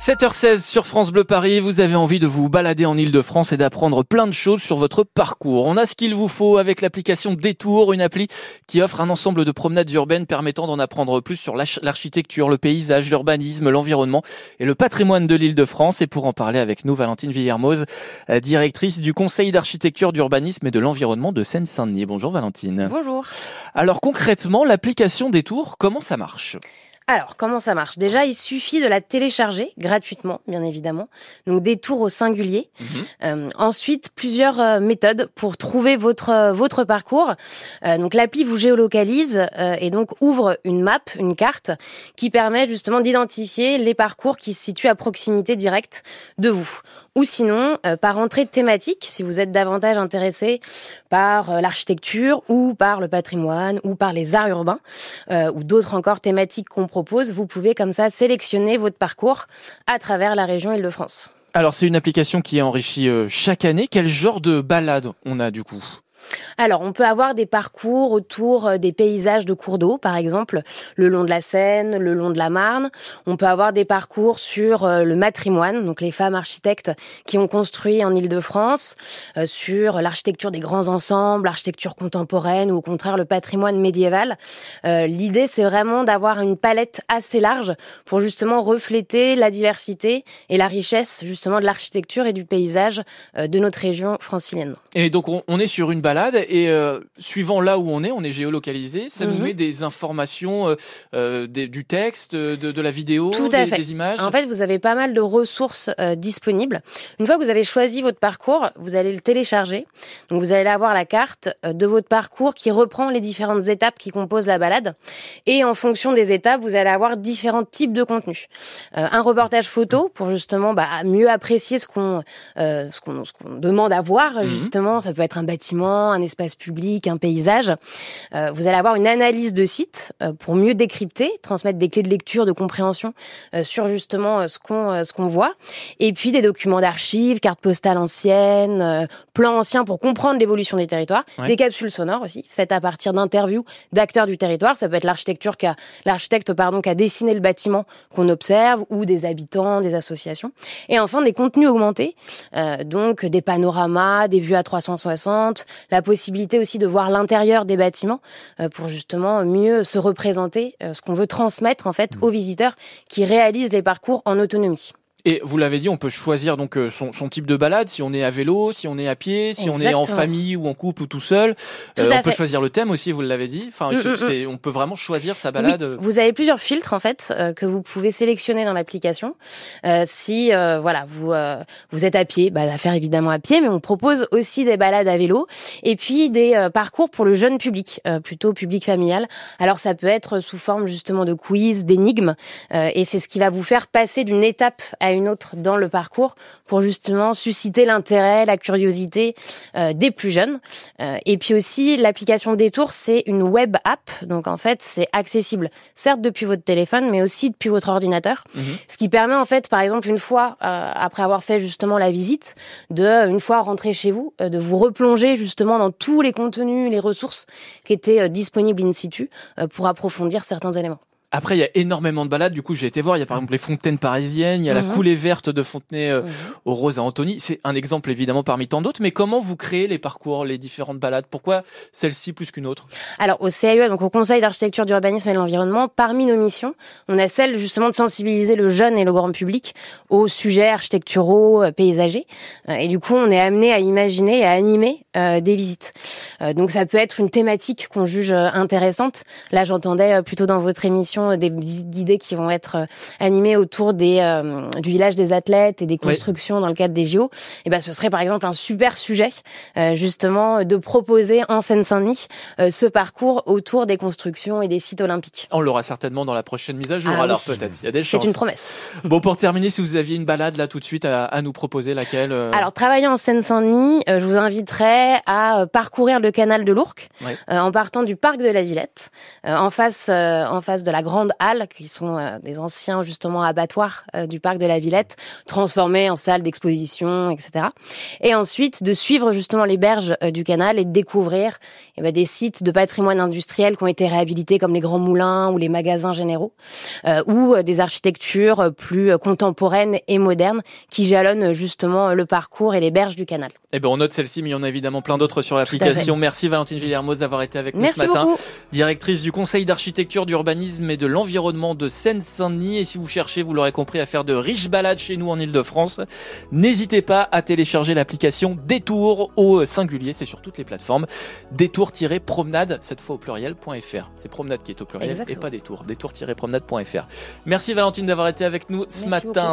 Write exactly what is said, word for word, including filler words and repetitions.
sept heures seize sur France Bleu Paris, vous avez envie de vous balader en Île-de-France et d'apprendre plein de choses sur votre parcours. On a ce qu'il vous faut avec l'application Détour, une appli qui offre un ensemble de promenades urbaines permettant d'en apprendre plus sur l'architecture, le paysage, l'urbanisme, l'environnement et le patrimoine de l'Île-de-France. Et pour en parler avec nous, Valentine Villermoz, directrice du Conseil d'architecture, d'urbanisme et de l'environnement de Seine-Saint-Denis. Bonjour Valentine. Bonjour. Alors concrètement, l'application Détour, comment ça marche ? Alors, comment ça marche ? Déjà, il suffit de la télécharger gratuitement, bien évidemment. Donc, Détour au singulier. Mmh. Euh, ensuite, plusieurs euh, méthodes pour trouver votre euh, votre parcours. Euh, donc, l'appli vous géolocalise euh, et donc ouvre une map, une carte, qui permet justement d'identifier les parcours qui se situent à proximité directe de vous. Ou sinon, euh, par entrée thématique, si vous êtes davantage intéressé par euh, l'architecture ou par le patrimoine ou par les arts urbains euh, ou d'autres encore thématiques qu'on propose, vous pouvez comme ça sélectionner votre parcours à travers la région Île-de-France. Alors c'est une application qui est enrichie euh, chaque année. Quel genre de balade on a du coup ? Alors, on peut avoir des parcours autour des paysages de cours d'eau, par exemple, le long de la Seine, le long de la Marne. On peut avoir des parcours sur le matrimoine, donc les femmes architectes qui ont construit en Île-de-France, euh, sur l'architecture des grands ensembles, l'architecture contemporaine ou au contraire le patrimoine médiéval. Euh, l'idée, c'est vraiment d'avoir une palette assez large pour justement refléter la diversité et la richesse justement de l'architecture et du paysage euh, de notre région francilienne. Et donc, on, on est sur une balade et euh, suivant là où on est, on est géolocalisé, ça mmh. nous met des informations, euh, euh, des, du texte, de, de la vidéo, Tout à des, fait. des images. En fait, vous avez pas mal de ressources euh, disponibles. Une fois que vous avez choisi votre parcours, vous allez le télécharger. Donc, vous allez avoir la carte de votre parcours qui reprend les différentes étapes qui composent la balade. Et en fonction des étapes, vous allez avoir différents types de contenus. Euh, un reportage photo pour justement bah, mieux apprécier ce qu'on, euh, ce qu'on, ce qu'on demande à voir. Mmh. Justement, ça peut être un bâtiment, un espace public, un paysage. Euh, vous allez avoir une analyse de site euh, pour mieux décrypter, transmettre des clés de lecture, de compréhension euh, sur justement euh, ce qu'on euh, ce qu'on voit. Et puis des documents d'archives, cartes postales anciennes, euh, plans anciens pour comprendre l'évolution des territoires, ouais. Des capsules sonores aussi faites à partir d'interviews d'acteurs du territoire. Ça peut être l'architecture qui a l'architecte pardon qui a dessiné le bâtiment qu'on observe ou des habitants, des associations. Et enfin des contenus augmentés, euh, donc des panoramas, des vues à trois cent soixante. La possibilité aussi de voir l'intérieur des bâtiments euh, pour justement mieux se représenter euh, ce qu'on veut transmettre en fait aux visiteurs qui réalisent les parcours en autonomie. Et vous l'avez dit, on peut choisir donc son, son type de balade, si on est à vélo, si on est à pied, si Exactement. On est en famille ou en couple ou tout seul. Tout euh, à on peut fait. choisir le thème aussi, vous l'avez dit. Enfin, mmh, c'est, on peut vraiment choisir sa balade. Oui, vous avez plusieurs filtres en fait euh, que vous pouvez sélectionner dans l'application. Euh, si euh, voilà vous euh, vous êtes à pied, bah la faire évidemment à pied, mais on propose aussi des balades à vélo et puis des euh, parcours pour le jeune public, euh, plutôt public familial. Alors ça peut être sous forme justement de quiz, d'énigmes, euh, et c'est ce qui va vous faire passer d'une étape à une autre dans le parcours pour justement susciter l'intérêt, la curiosité euh, des plus jeunes. Euh, et puis aussi, l'application Détour, c'est une web app. Donc en fait, c'est accessible, certes depuis votre téléphone, mais aussi depuis votre ordinateur. Mmh. Ce qui permet en fait, par exemple, une fois, euh, après avoir fait justement la visite, de, une fois rentré chez vous, euh, de vous replonger justement dans tous les contenus, les ressources qui étaient euh, disponibles in situ euh, pour approfondir certains éléments. Après, il y a énormément de balades. Du coup, j'ai été voir. Il y a par exemple les fontaines parisiennes. Il y a mmh. la coulée verte de Fontenay euh, mmh. aux Roses à Antony. C'est un exemple évidemment parmi tant d'autres. Mais comment vous créez les parcours, les différentes balades ? Pourquoi celle-ci plus qu'une autre ? Alors au C A U E, donc au Conseil d'architecture, d'urbanisme et de l'environnement, parmi nos missions, on a celle justement de sensibiliser le jeune et le grand public aux sujets architecturaux, paysagers. Et du coup, on est amené à imaginer et à animer euh, des visites. Euh, donc ça peut être une thématique qu'on juge intéressante. Là, j'entendais plutôt dans votre émission des idées qui vont être animées autour des, euh, du village des athlètes et des constructions oui. dans le cadre des J O. Et ben, ce serait par exemple un super sujet, euh, justement, de proposer en Seine-Saint-Denis euh, ce parcours autour des constructions et des sites olympiques. On l'aura certainement dans la prochaine mise à jour, ah, alors oui. peut-être. Il y a des chances. C'est une promesse. Bon, pour terminer, si vous aviez une balade là tout de suite à, à nous proposer, laquelle euh... Alors, travailler en Seine-Saint-Denis, euh, je vous inviterais prêt à parcourir le canal de l'Ourcq, ouais. euh, en partant du parc de la Villette, euh, en face, euh, en face de la grande halle, qui sont euh, des anciens justement abattoirs euh, du parc de la Villette, transformés en salle d'exposition, et cetera. Et ensuite de suivre justement les berges euh, du canal et de découvrir eh ben, des sites de patrimoine industriel qui ont été réhabilités, comme les grands moulins ou les magasins généraux, euh, ou euh, des architectures plus euh, contemporaines et modernes qui jalonnent justement le parcours et les berges du canal. Eh ben on note celle-ci, mais il y en a évidemment plein d'autres sur l'application. Merci Valentine Villermoz d'avoir été avec nous Merci ce matin. Beaucoup. Directrice du Conseil d'architecture, d'urbanisme et de l'environnement de Seine-Saint-Denis. Et si vous cherchez, vous l'aurez compris, à faire de riches balades chez nous en Ile-de-France, n'hésitez pas à télécharger l'application Détour au singulier. C'est sur toutes les plateformes. Détour-promenade, cette fois au pluriel, .fr. C'est promenade qui est au pluriel. Exactement. Et pas détour. Détour-promenade.fr. Merci Valentine d'avoir été avec nous ce Merci matin. Beaucoup.